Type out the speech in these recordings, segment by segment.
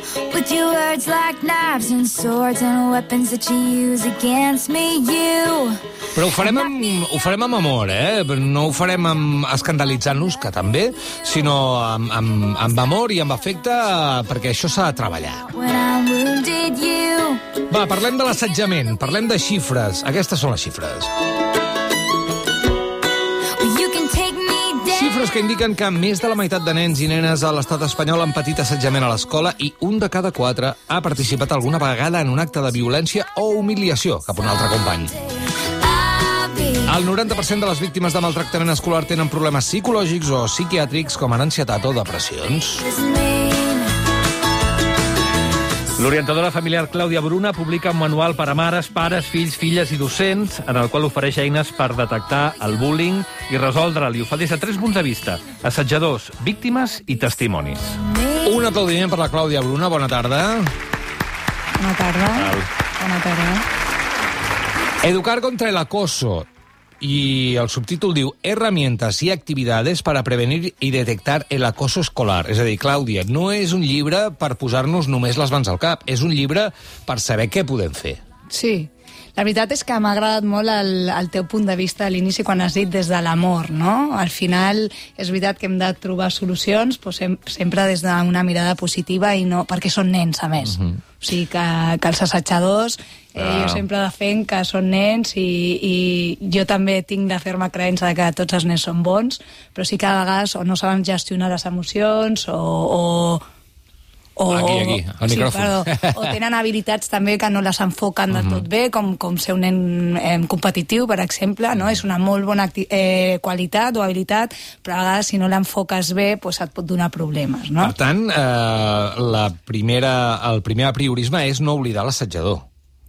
with your words like knives and swords and weapons that you use against me, you. Però ho farem amb amor, No ho farem escandalitzant-nos, que també, sinó amb amor i amb afecte, perquè això s'ha de treballar. Va, parlem de l'assetjament, parlem de xifres. Aquestes són les xifres. Xifres que indiquen que més de la meitat de nens i nenes a l'estat espanyol han patit assetjament a l'escola i un de cada 4 ha participat alguna vegada en un acte de violència o humiliació cap a un altre company. El 90% de les víctimes de maltractament escolar tenen problemes psicològics o psiquiàtrics com en ansietat o depressions. L'orientadora familiar Clàudia Bruna publica un manual per a mares, pares, fills, filles i docents en el qual ofereix eines per detectar el bullying i resoldre'l. I ho fa des de 3 punts de vista: assetjadors, víctimes i testimonis. Un aplaudiment per la Clàudia Bruna. Bona tarda. Bona tarda. Bona tarda. Educar contra el acoso. Y el subtítol diu Herramientas y actividades para prevenir y detectar el acoso escolar. És a dir, Clàudia, no és un llibre per posar-nos només les mans al cap, és un llibre per saber què podem fer. Sí. La veritat és que m'ha agradat molt el teu punt de vista a l'inici quan has dit des de l'amor, no? Al final és veritat que hem de trobar solucions sempre des d'una mirada positiva i no perquè són nens, a més. O sigui que els assetjadors, jo sempre defenc que són nens i jo també tinc la ferma creença que tots els nens són bons, però sí que a vegades o no saben gestionar les emocions Aquí, al micròfon. O tenen habilitats també que no les enfoquen del tot bé, com ser un nen competitiu, per exemple, no? És una molt bona qualitat o habilitat, però a vegades si no l'enfoques bé et pot donar problemes, no? Per tant, el primer apriorisme és no oblidar l'assetjador.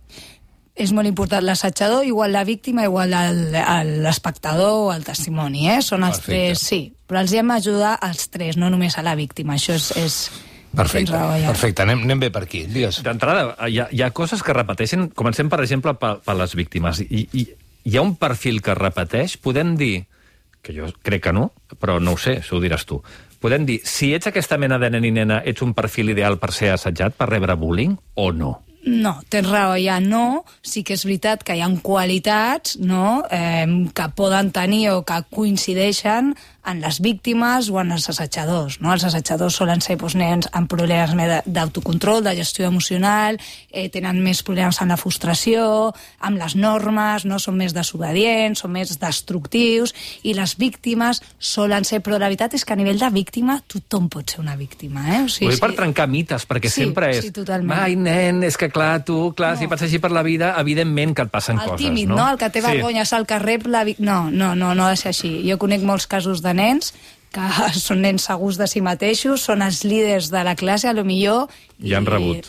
És molt important l'assetjador, igual la víctima, igual l'espectador o el testimoni, Són els tres, sí. Però els hem d'ajudar als tres, no només a la víctima. Això és... Perfecte. Anem bé per aquí. Digues. D'entrada, hi ha coses que repeteixen. Comencem, per exemple, per les víctimes. Hi ha un perfil que repeteix. Podem dir, que jo crec que no, però no ho sé, això ho diràs tu. Podem dir, si ets aquesta mena de nen i nena, ets un perfil ideal per ser assetjat, per rebre bullying, o no? No, tens raó, ja no. Sí que és veritat que hi ha qualitats, no?, que poden tenir o que coincideixen en les víctimes o en els assetjadors, no? Els assetjadors solen ser nens amb problemes d'autocontrol, de gestió emocional, tenen més problemes amb la frustració, amb les normes, no? Són més desobedients, són més destructius, i les víctimes solen ser... Però la veritat és que a nivell de víctima tothom pot ser una víctima, Ho dic per trencar mites, perquè sempre és... Sí, totalment. Ai, nen, és que clar, si vas així per la vida, evidentment que et passen coses, no? El tímid, no? El que té vergonya al carrer... No ha de ser així. Jo conec molts casos de nens que són nens segurs de si mateixos, són els líders de la classe, a lo millor, i han rebut.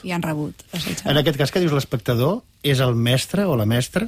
En aquest cas que dius l'espectador, és el mestre o la mestra,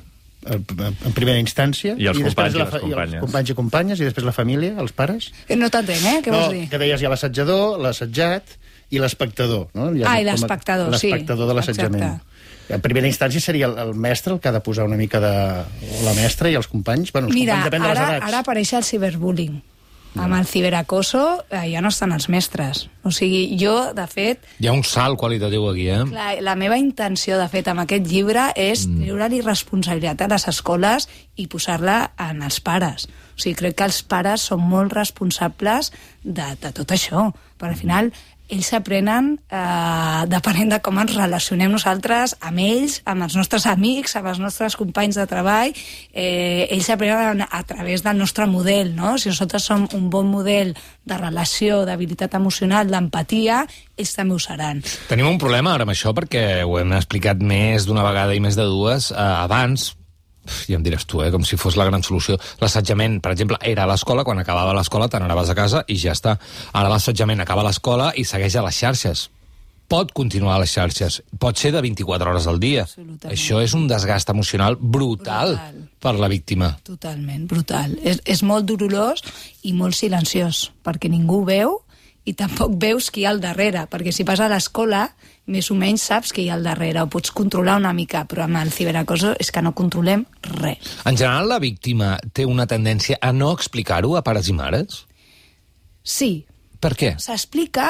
en primera instància, i els companys i les companyes. Els companys i companyes, i després la família, els pares. No t'entenc, què vols dir? Que deies, hi ha l'assetjador, l'assetjat i l'espectador, no? I l'espectador, sí. L'espectador de l'assetjament. En primera instància seria el mestre el que ha de posar una mica de... la mestra i els companys. Bueno, els companys depèn de les edats. Ara apareix el ciberbullying. Amb el ciberacoso ja no estan els mestres. O sigui, jo, de fet... Hi ha un salt qualitatiu aquí, Clar, la meva intenció, de fet, amb aquest llibre és treure-li responsabilitat a les escoles i posar-la en els pares. O sigui, crec que els pares són molt responsables de tot això. Però al final ells s'aprenen depenent de com ens relacionem nosaltres amb ells, amb els nostres amics, amb els nostres companys de treball. Ells s'aprenen a través del nostre model, no? Si nosaltres som un bon model de relació, d'habilitat emocional, d'empatia, ells també ho seran. Tenim un problema ara amb això, perquè ho hem explicat més d'una vegada i més de dues. Abans, ja em diràs tu, com si fos la gran solució. L'assetjament, per exemple, era a l'escola, quan acabava l'escola te n'anaves a casa i ja està. Ara l'assetjament acaba a l'escola i segueix a les xarxes. Pot continuar a les xarxes, pot ser de 24 hores al dia. Això és un desgast emocional brutal per la víctima. Totalment, brutal. És molt dolorós i molt silenciós, perquè ningú veu i tampoc veus qui hi ha al darrere, perquè si vas a l'escola, més o menys saps qui hi ha al darrere, ho pots controlar una mica, però amb el ciberacoso és que no controlem res. En general, la víctima té una tendència a no explicar-ho a pares i mares? Sí. Per què? S'explica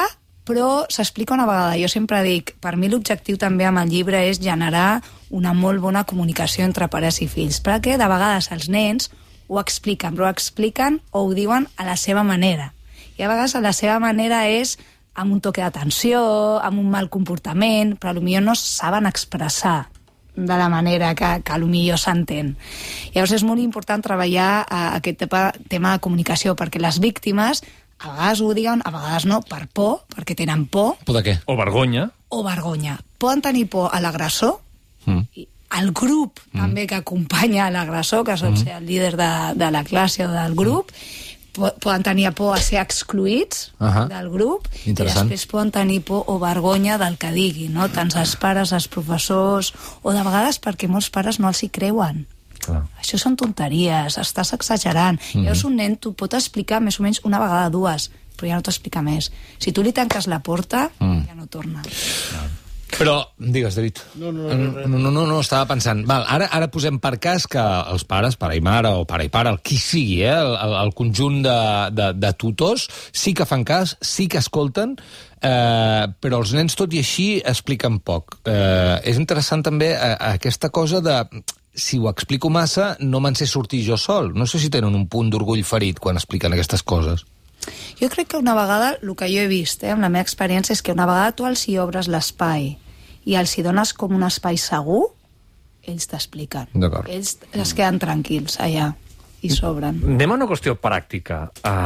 però s'explica una vegada. Jo sempre dic, per mi l'objectiu també amb el llibre és generar una molt bona comunicació entre pares i fills, perquè de vegades els nens ho expliquen, però ho expliquen o ho diuen a la seva manera. I a vegades a la seva manera és amb un toque d'atenció, amb un mal comportament, però potser no saben expressar de la manera que potser s'entén. Llavors és molt important treballar aquest tema de comunicació, perquè les víctimes a vegades ho diuen, a vegades no, per por, perquè tenen por. Por de què? O vergonya. O vergonya. Poden tenir por a l'agressor, al grup també que acompanya l'agressor, que sol ser el líder de la classe o del grup, poden tenir por a ser excluïts del grup, i després poden tenir por o vergonya del que digui, no? Tant els pares, els professors, o de vegades perquè molts pares no els hi creuen. Clar. Això són tonteries, estàs exagerant. Llavors un nen t'ho pot explicar més o menys una vegada, dues, però ja no t'explica més. Si tu li tanques la porta, ja no torna. Però, digues, David. No, estava pensant. Val, ara posem per cas que els pares, pare i mare, o pare i pare, el qui sigui, el conjunt de tutors, sí que fan cas, sí que escolten, però els nens, tot i així, expliquen poc. És interessant també aquesta cosa de... Si ho explico massa, no me'n sé sortir jo sol. No sé si tenen un punt d'orgull ferit quan expliquen aquestes coses. Jo crec que una vegada, el que jo he vist, amb la meva experiència, és que una vegada tu els hi obres l'espai i els hi dones com un espai segur, ells t'expliquen. Ells es queden tranquils allà i s'obren. Anem a una qüestió pràctica.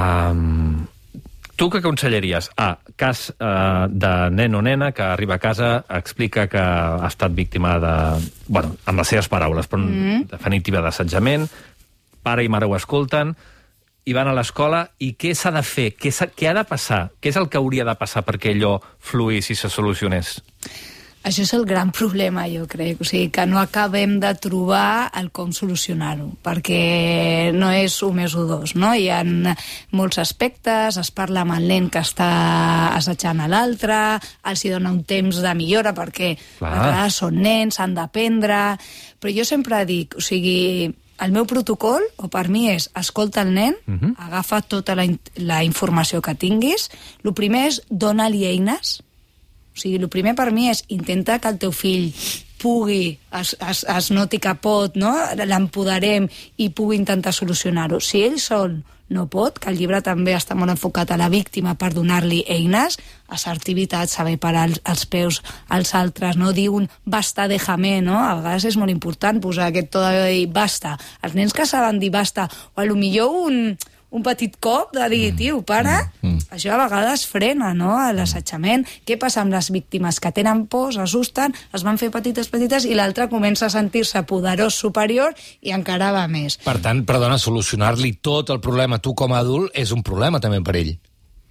Tu què aconsellaries? Cas de nen o nena que arriba a casa, explica que ha estat víctima de... Bueno, amb les seves paraules, però en definitiva d'assetjament, pare i mare ho escolten, i van a l'escola, i què s'ha de fer? Què ha de passar? Què és el que hauria de passar perquè allò fluís i se solucionés? Això és el gran problema, jo crec. O sigui, que no acabem de trobar el com solucionar-ho, perquè no és 1 més 1 2, no? Hi ha molts aspectes, es parla amb el nen que està assetjant a l'altre, els hi dona un temps de millora, perquè a vegades són nens, han d'aprendre... Però jo sempre dic, o sigui, el meu protocol, o per mi és, escolta el nen, agafa tota la informació que tinguis, el primer és dona-li eines. O sigui, el primer per mi és intentar que el teu fill pugui, es noti que pot, no? L'empoderem i pugui intentar solucionar-ho. Si ell sol no pot, que el llibre també està molt enfocat a la víctima per donar-li eines, assertivitat, saber parar els peus als altres, no dir un basta, déjame, no? A vegades és molt important posar aquest to de dir basta. Els nens que saben dir basta, o potser un petit cop de dir, tio, para, això a vegades frena, no?, l'assetjament. Què passa amb les víctimes? Que tenen por, s'assusten, es van fer petites, i l'altre comença a sentir-se poderós, superior, i encara va més. Per tant, perdona, solucionar-li tot el problema tu com a adult és un problema també per ell.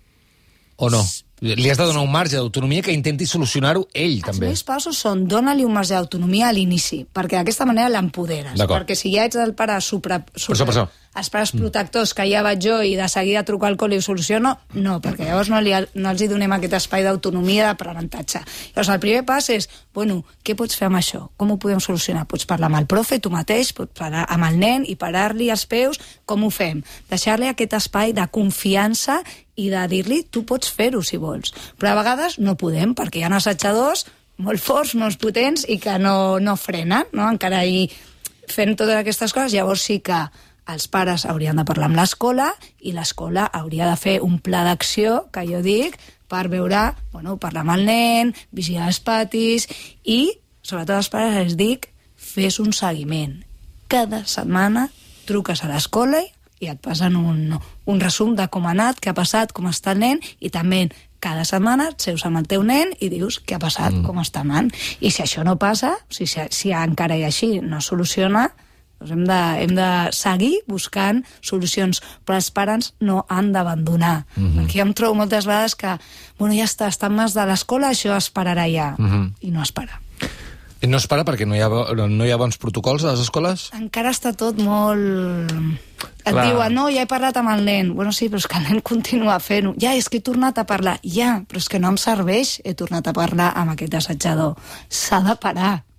O no? Li has de donar un marge d'autonomia que intenti solucionar-ho ell, també. Els meus passos són dona-li un marge d'autonomia a l'inici, perquè d'aquesta manera l'empoderes. Perquè si ja ets el pare els pares protectors, que ja vaig jo i de seguida truco al col·le i ho soluciono, no, perquè llavors no els hi donem aquest espai d'autonomia d'aprenentatge. Llavors el primer pas és, bueno, què pots fer amb això? Com ho podem solucionar? Pots parlar amb el profe, tu mateix, pots parlar amb el nen i parar-li els peus, com ho fem? Deixar-li aquest espai de confiança i de dir-li, tu pots fer-ho si vols. Però a vegades no podem, perquè hi ha assetjadors molt forts, molt potents, i que no frenen, no? Encara fent totes aquestes coses, llavors sí que els pares haurien de parlar amb l'escola i l'escola hauria de fer un pla d'acció, que jo dic, per veure, parlar amb el nen, vigilar els patis i, sobretot als pares, els dic, fes un seguiment. Cada setmana truques a l'escola i et passen un resum de com ha anat, què ha passat, com està el nen, i també cada setmana et seus amb el teu nen i dius què ha passat, com està anant. I si això no passa, si encara i així no es soluciona, doncs hem de seguir buscant solucions, però els pares no han d'abandonar. Perquè jo em trobo moltes vegades que, ja està en mans de l'escola, això es pararà ja, i no es para. I no es para perquè no hi ha bons protocols a les escoles? Encara està tot molt... Et diuen, no, ja he parlat amb el nen. Bueno, sí, però és que el nen continua fent-ho. Ja, és que he tornat a parlar. Ja, però és que no em serveix, he tornat a parlar amb aquest assetjador. S'ha de parar.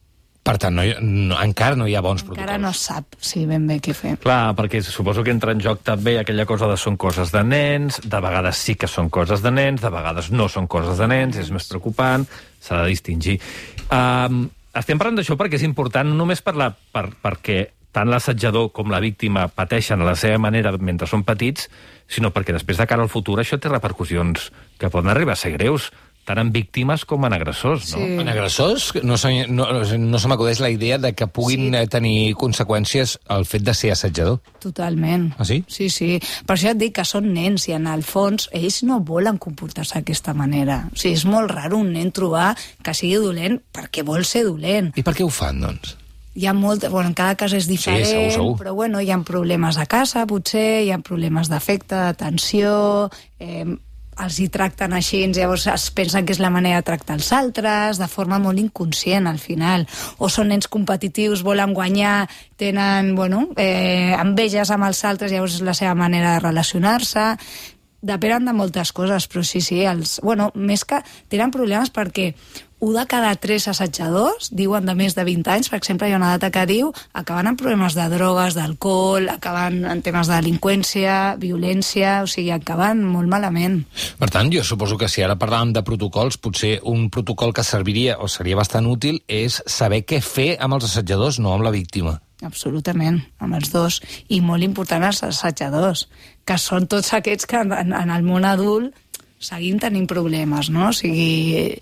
Per tant, encara no hi ha bons protocols. Encara no sap, sí, ben bé què fer. Clar, perquè suposo que entra en joc també aquella cosa de són coses de nens, de vegades sí que són coses de nens, de vegades no són coses de nens, és més preocupant, s'ha de distingir. Estem parlant d'això perquè és important no només perquè tant l'assetjador com la víctima pateixen a la seva manera mentre són petits, sinó perquè després de cara al futur això té repercussions que poden arribar a ser greus, tant en víctimes com en agressors, no? Sí. En agressors no se m'acudeix la idea de que puguin tenir conseqüències el fet de ser assetjador. Totalment. Ah, sí? Sí, sí. Per això et dic que són nens i en el fons ells no volen comportar-se d'aquesta manera. O sigui, és molt raro un nen trobar que sigui dolent perquè vol ser dolent. I per què ho fan, doncs? Hi ha en cada cas és diferent, sí, segur. Però bueno, hi ha problemes a casa, potser, hi ha problemes d'afecte, d'atenció, els hi tracten així, llavors es pensen que és la manera de tractar els altres, de forma molt inconscient, al final. O són nens competitius, volen guanyar, tenen, enveges amb els altres, llavors és la seva manera de relacionar-se. Depenen de moltes coses, però sí, més que tenen problemes perquè 1 de cada 3 assetjadors, diuen de més de 20 anys, per exemple, hi ha una data que diu, acaben amb problemes de drogues, d'alcohol, acaben en temes de delinqüència, violència, o sigui, acaben molt malament. Per tant, jo suposo que si ara parlàvem de protocols, potser un protocol que serviria o seria bastant útil és saber què fer amb els assetjadors, no amb la víctima. Absolutament, amb els dos. I molt important els assetjadors, que són tots aquests que en el món adult seguim tenint problemes, no? O sigui,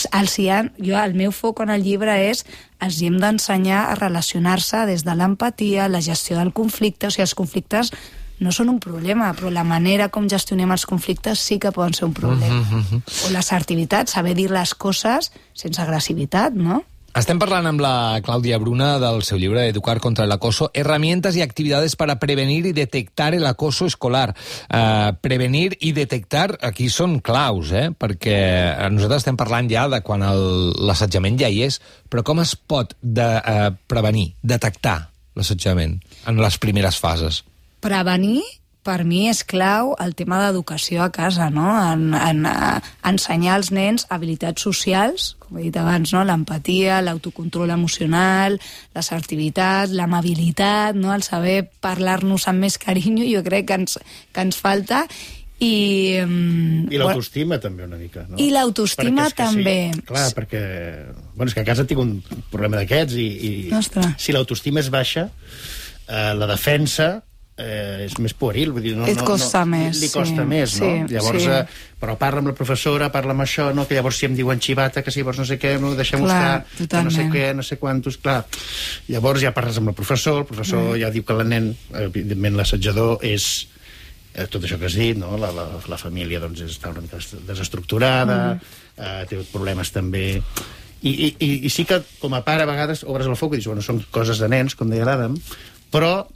el meu foc en el llibre és els hem d'ensenyar a relacionar-se des de l'empatia, la gestió del conflicte. O sigui, els conflictes no són un problema, però la manera com gestionem els conflictes sí que poden ser un problema. O l'assertivitat, saber dir les coses sense agressivitat, no? Estem parlant amb la Clàudia Bruna del seu llibre Educar contra el acoso, herramientas y actividades para prevenir y detectar el acoso escolar. Prevenir i detectar aquí són claus, perquè nosaltres estem parlant ja de quan l'assetjament ja hi és, però com es pot prevenir, detectar l'assetjament en les primeres fases? Prevenir, per mi, és clau el tema d'educació a casa, no? En ensenyar als nens habilitats socials, com he dit abans, no? L'empatia, l'autocontrol emocional, l'assertivitat, l'amabilitat, no? El saber parlar-nos amb més carinyo, jo crec que ens falta. I l'autoestima també una mica, no? I l'autoestima també. Sí, clar, perquè és que a casa tinc un problema d'aquests i si l'autoestima és baixa, la defensa és més pueril, vull dir, et costa més, li costa més, no? Llavors, però parla amb la professora, parla amb això, no? Que llavors si em diuen xivata, que si llavors no sé què, no, deixem-ho estar, que no sé què, no sé quantos, clar. Llavors ja parles amb el professor ja diu que el nen, evidentment l'assetjador és tot això que has dit, no? La família doncs està una mica desestructurada, té problemes també. I sí que com a pare a vegades obres el foc i dius, bueno, són coses de nens, com deia l'Adam, però,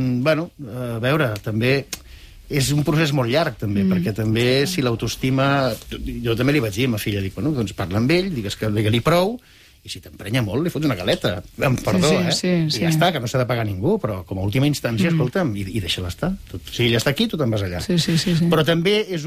a veure, també és un procés molt llarg, també, perquè també si l'autoestima... Jo també li vaig dir a ma filla, dic, bueno, doncs parla amb ell, digues que digue-li prou, i si t'emprenya molt, li fots una galeta. Perdó, I ja està, que no s'ha de pagar ningú, però com a última instància, escolta'm, i deixa-la estar. Si ella està aquí, tu te'n vas allà. Però també és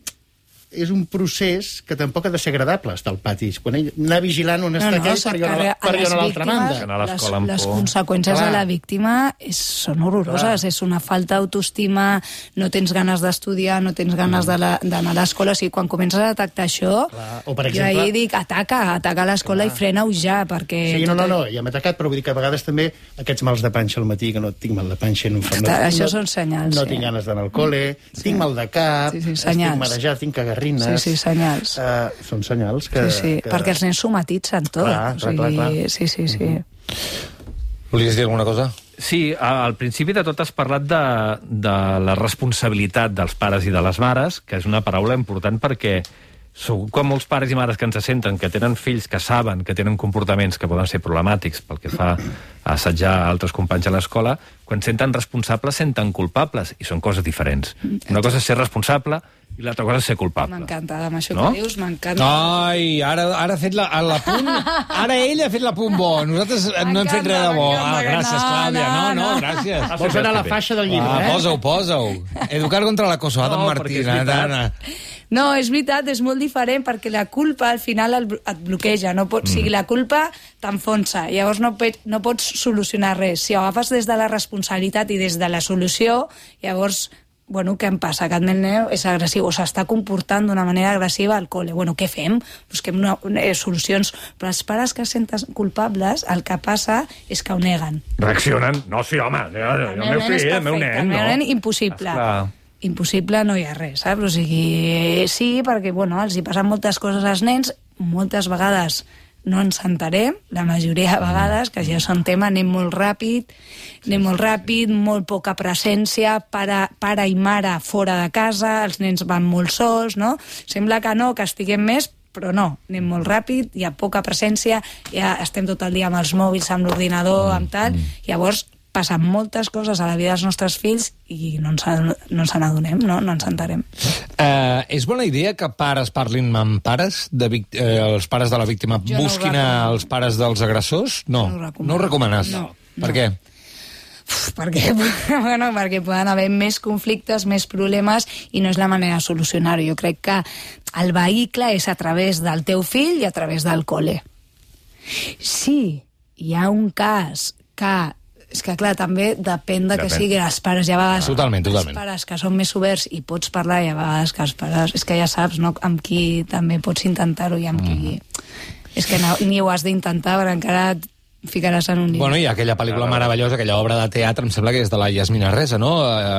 un procés que tampoc ha de ser agradable, estar al pati. Quan anar vigilant on està aquell per jo a l'altra banda. Les conseqüències a la víctima són horroroses. És una falta d'autoestima, no tens ganes d'estudiar, no tens ganes d'anar a l'escola. O sigui, quan comences a detectar això, jo ahir dic, ataca l'escola i frena-ho ja, perquè... Sí, no, ja m'he atacat, però vull dir que a vegades també aquests mals de panxa al matí, que no tinc mal de panxa, això són senyals. No tinc ganes d'anar al col·le, tinc mal de cap, estic marejat, tinc cagarrines. Sí, senyals. Són senyals que... Sí, perquè els nens somatitzen tot. Clar. Sí. Volies dir alguna cosa? Sí, al principi de tot has parlat de la responsabilitat dels pares i de les mares, que és una paraula important perquè segur que molts pares i mares que ens senten, que tenen fills que saben que tenen comportaments que poden ser problemàtics pel que fa a assetjar altres companys a l'escola, quan senten responsables senten culpables, i són coses diferents. Una cosa és ser responsable i l'altra cosa és ser culpable. M'encanta, amb això que dius, m'encanta. Ai, ara ha fet l'apunt, ara ell ha fet l'apunt bo, nosaltres no hem fet res de bo. Gràcies, Clàudia, no, gràcies. Vols anar a la faixa del llibre, Posa-ho. Educar contra l'acoso, Adam Martín. No, és veritat, és molt diferent, perquè la culpa al final et bloqueja. O sigui, la culpa t'enfonsa. Llavors no pots solucionar res. Si ho agafes des de la responsabilitat i des de la solució, llavors, bueno, què em passa? Que el nen és agressiu o s'està comportant d'una manera agressiva al col·le. Bueno, què fem? Busquem solucions. Però els pares que es senten culpables, el que passa és que ho neguen. Reaccionen? No, sí, home, el meu fill, el meu nen, no? El meu nen, impossible. Esclar. Impossible no hi ha res, saps? O sigui, sí, perquè, bueno, els hi passen moltes coses als nens, moltes vegades no ens entenem, la majoria de vegades, que ja és un tema, anem molt ràpid, molt poca presència, pare i mare fora de casa, els nens van molt sols, no? Sembla que no, que estiguem més, però no, anem molt ràpid, hi ha poca presència, ja estem tot el dia amb els mòbils, amb l'ordinador, amb tal, llavors passen moltes coses a la vida dels nostres fills i no ens n'adonem, no ens enterem. És bona idea que pares parlin amb pares, els pares de la víctima busquin els pares dels agressors? No ho recomanes? No. Per què? Perquè poden haver més conflictes, més problemes, i no és la manera de solucionar-ho. Jo crec que el vehicle és a través del teu fill i a través del col·le. Sí, hi ha un cas que és que, clar, també depèn de que sigui els pares. Hi ha vegades totalment. Els pares que són més oberts i pots parlar, hi ha vegades que els pares... És que ja saps, no?, amb qui també pots intentar-ho i amb qui... És que ni ho has d'intentar, perquè encara et ficaràs en un límit. Bueno, hi ha aquella pel·lícula meravellosa, aquella obra de teatre, em sembla que és de la Yasmina Reza, no?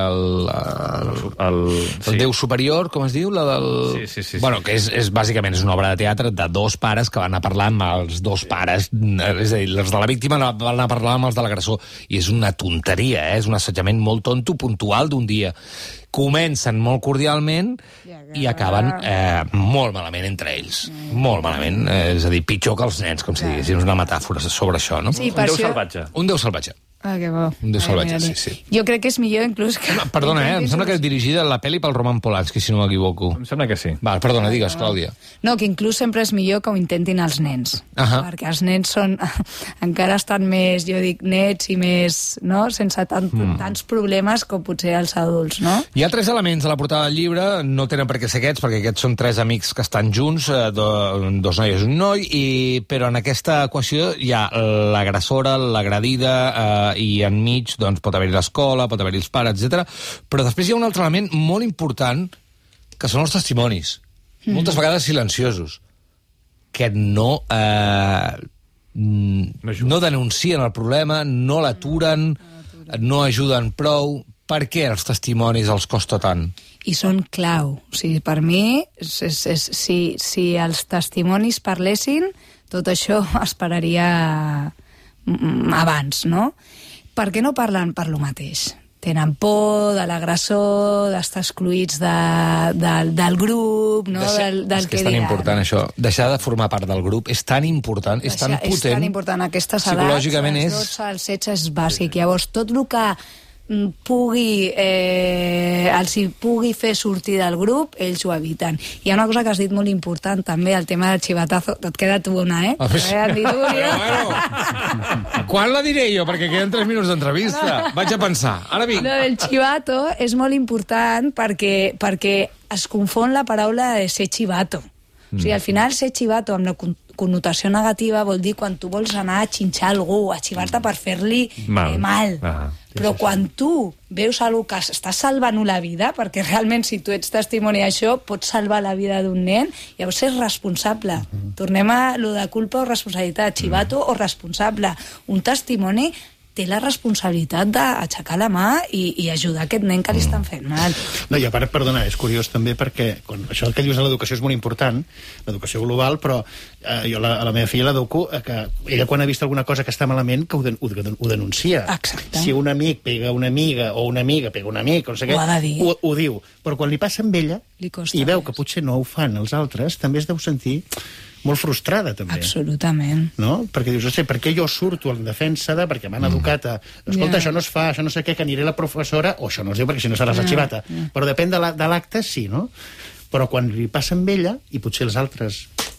El Déu Superior, com es diu? Sí. Bueno, que és bàsicament és una obra de teatre de dos pares que van a parlar amb els dos pares, és a dir, els de la víctima van a parlar amb els de l'agressor, i és una tonteria, és un assetjament molt tonto, puntual d'un dia. Comencen molt cordialment i acaben molt malament entre ells. Molt malament. És a dir, pitjor que els nens, com si diguéssim, una metàfora sobre això, no? Sí, un Déu salvatge. Un Déu salvatge. Ah, que bo. Un Déu salvatge, sí. Jo crec que és millor inclús que... Perdona, em sembla que és dirigida la pel·li pel Roman Polanski, si no m'equivoco. Em sembla que sí. Va, perdona, digues, Clàudia. No, que inclús sempre és millor que ho intentin els nens. Perquè els nens són... encara estan més, jo dic, nets i més, no?, sense tants problemes com potser els adults, no? Hi ha 3 elements a la portada del llibre, no tenen per què ser aquests, perquè aquests són 3 amics que estan junts, 2 noies i un noi, però en aquesta equació hi ha l'agressora, l'agredida, i enmig doncs, pot haver-hi l'escola, pot haver-hi els pares, etc. Però després hi ha un altre element molt important, que són els testimonis, moltes vegades silenciosos, que no denuncien el problema, no l'aturen, no ajuden prou. Per què els testimonis els costa tant? I són clau. O sigui, per mi, si els testimonis parlessin, tot això es pararia abans, no? Per què no parlen per lo mateix? Tenen por de l'agressor, d'estar excluïts del grup, no? Del és que és tan important, això. Deixar de formar part del grup és tan important, és tan potent. És tan important. Aquestes edats, als 12, als 16, és bàsic. Llavors, tot el que els hi pugui fer sortir del grup, ells ho eviten. Hi ha una cosa que has dit molt important també, el tema del xivatazo. Et queda tu una, Quan la diré jo? Perquè queden 3 minuts d'entrevista. Vaig a pensar. Ara vinc. El xivato és molt important perquè es confon la paraula de ser xivato. O sigui, al final, ser xivato amb la connotació negativa vol dir quan tu vols anar a xinxar algú, a xivar-te per fer-li mal. Però quan tu veus algú que estàs salvant la vida, perquè realment si tu ets testimoni d'això, pots salvar la vida d'un nen, llavors és responsable. Tornem a lo de culpa o responsabilitat, xivato o responsable. Un testimoni té la responsabilitat d'aixecar la mà i ajudar aquest nen que li estan fent mal. No, i a part, perdona, és curiós també perquè això que dius de l'educació és molt important, l'educació global, però jo a la meva filla l'educo que ella quan ha vist alguna cosa que està malament que ho denuncia. Exacte. Si un amic pega una amiga o una amiga pega un amic, no sé què, ho diu. Però quan li passa amb ella i veu que potser no ho fan els altres, també es deu sentir molt frustrada, també. Absolutament. No? Perquè dius, per què jo surto en defensa de... Perquè m'han educat a... Escolta, això no es fa, això no sé què, que aniré a la professora... O això no es diu, perquè si no seràs la xivata. Però depèn de l'acte, sí, no? Però quan li passa amb ella, i potser els altres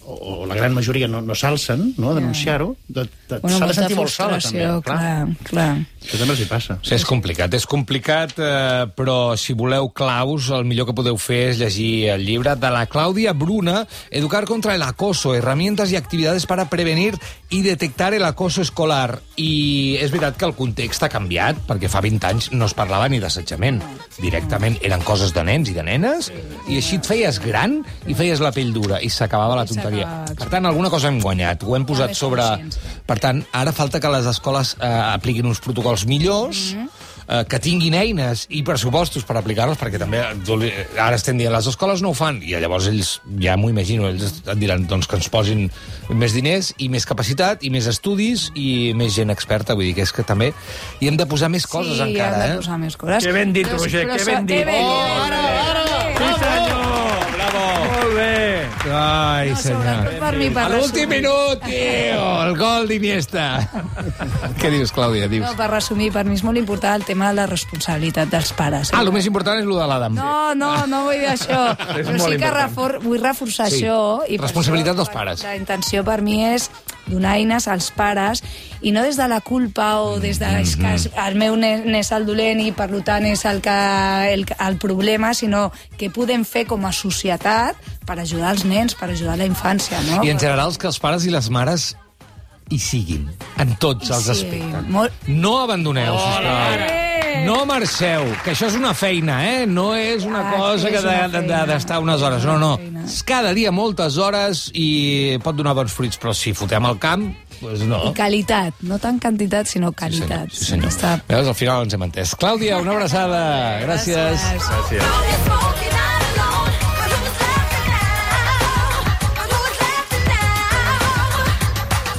o la gran majoria no s'alcen, no?, a denunciar-ho, s'ha de sentir molt sola, també. Clar. Això també els hi passa. Sí, és complicat, però si voleu claus, el millor que podeu fer és llegir el llibre de la Clàudia Bruna, Educar contra el acoso, herramientas y actividades para prevenir y detectar el acoso escolar. I és veritat que el context ha canviat, perquè fa 20 anys no es parlava ni d'assetjament. Directament eren coses de nens i de nenes, i així et feies gran i feies la pell dura, i s'acabava la tonteria. Per tant, alguna cosa hem guanyat, ho hem posat sobre... Per tant, ara falta que les escoles apliquin uns protocols millors, que tinguin eines i pressupostos per aplicar-los, perquè també ara estem dient les escoles no ho fan, i llavors ells, ja m'ho imagino, ells et diran doncs, que ens posin més diners i més capacitat i més estudis i més gent experta, vull dir que és que també hi hem de posar més coses encara. Sí, hem de posar més coses. Que ben dit, Roger, que ben dit. Sí, senyor! Bravo! Molt bé! Ai, senyor. A l'últim minut, tio! El gol d'Iniesta. Què dius, Clàudia? No, per resumir, per mi és molt important el tema de la responsabilitat dels pares. El més important és el de l'Adam. No vull dir això. Però sí que vull reforçar això. I responsabilitat dels pares. La intenció per mi és donar eines als pares, i no des de la culpa o des de que el meu nen és el dolent i per tant és el problema, sinó que podem fer com a societat per ajudar els nens, per ajudar la infància, no? I en general que els pares i les mares hi siguin, en tots els aspectes. No abandoneu, sisplau. No marxeu, que això és una feina, no és una cosa que d'estar unes hores. No. Cada dia moltes hores i pot donar bons fruits, però si fotem al camp, doncs no. I qualitat, no tant quantitat, sinó qualitat. Sí, senyor. Veus, al final ens hem entès. Clàudia, una abraçada. Gràcies.